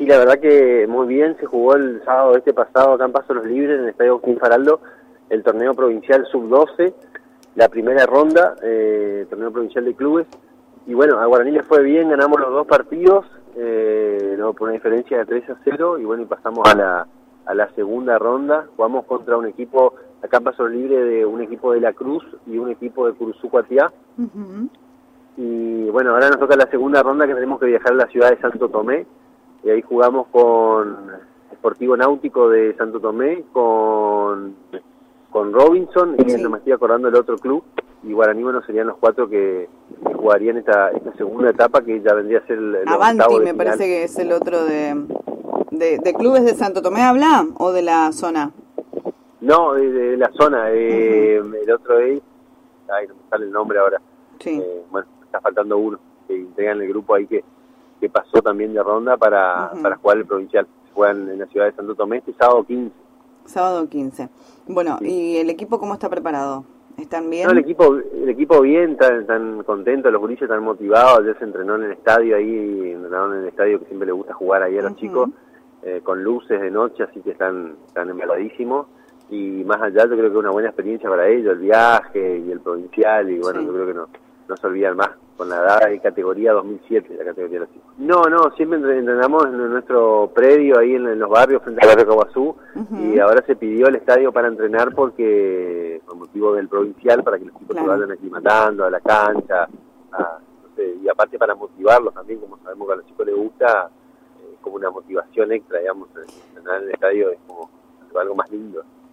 Sí, la verdad que muy bien, se jugó el sábado pasado acá en Paso Los Libres, en el Estadio Agustín Faraldo, el torneo provincial sub-12, la primera ronda, torneo provincial de clubes, y bueno, a Guaraní le fue bien, ganamos los 2 partidos, no, por una diferencia de 3-0, y bueno, y pasamos a la segunda ronda, jugamos contra un equipo, acá en Paso Los Libres, de un equipo de La Cruz y un equipo de Curuzú Cuatiá. Y bueno, ahora nos toca la segunda ronda, que tenemos que viajar a la ciudad de Santo Tomé, y ahí jugamos con Sportivo Náutico de Santo Tomé, con Robinson, y no me estoy acordando del otro club, y Guaraní, bueno, serían los 4 que jugarían esta segunda etapa, que ya vendría a ser el Avanti, octavo de me final. parece que es el otro de clubes de Santo Tomé, ¿habla? ¿O de la zona? No, de la zona, el otro es, ay, no me sale el nombre ahora. Sí. Bueno, está faltando uno, que integran el grupo ahí que pasó también de ronda para jugar el provincial. Se juegan en la ciudad de Santo Tomé este sábado 15. Sábado 15. Bueno, sí. ¿Y el equipo cómo está preparado? ¿Están bien? No, el equipo bien, están contentos, los gurises están motivados. Ayer se entrenó en el estadio ahí, entrenaron en el estadio que siempre les gusta jugar ahí a los chicos, con luces de noche, así que están embaladísimos. Y más allá, yo creo que es una buena experiencia para ellos, el viaje y el provincial, y bueno, yo creo que no se olvidan más, con la edad de categoría 2007, la categoría de los chicos. No, siempre entrenamos en nuestro predio ahí en los barrios frente al barrio Caguazú, y ahora se pidió el estadio para entrenar porque, por motivo del provincial, para que los chicos se vayan aclimatando a la cancha, no sé, y aparte para motivarlos también, como sabemos que a los chicos les gusta, como una motivación extra, digamos, entrenar en el estadio es como algo más lindo.